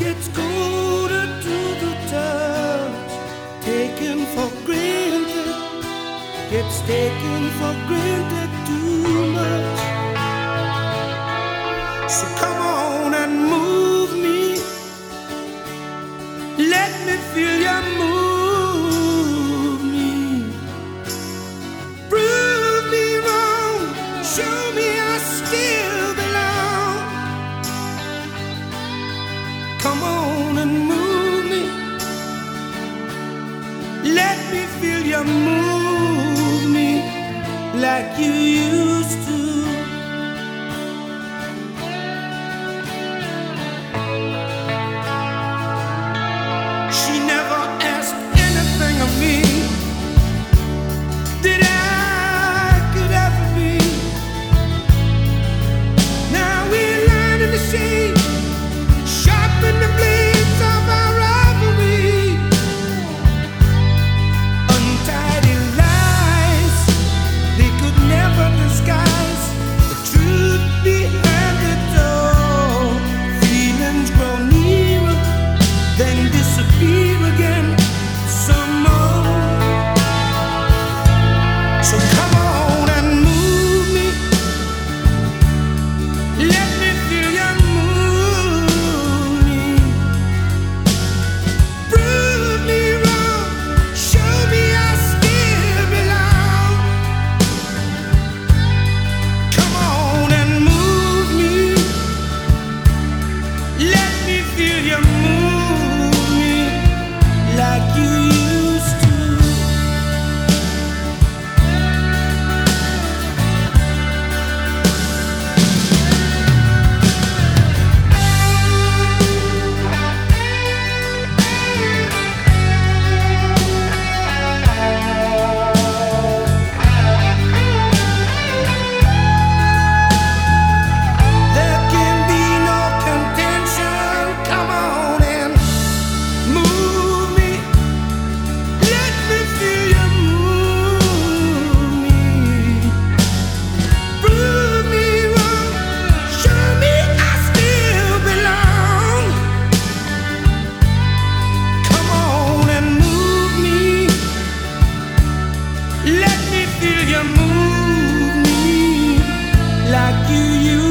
gets colder to the touch, taken for granted, gets taken for granted too much. So come on and move me, let me feel you move me, prove me wrong, show me I still belong. Come on and move me, let me feel you move me like you used to. She never asked anything of me that I could ever be. Now we're lying in the shade, sharpen the blades of our rivalry. Untidy lies, they could never disguise the truth behind it all. Feelings grow nearer, then disappear again some more. So come on and move me, let me feel you move me, prove me wrong, show me I still belong. Come on and move me, let me feel you move me like you used to. There can be no contention. Come on and move me, let me feel you move me, prove me wrong, show me I still belong. Come on and move me, let me feel you move me like you used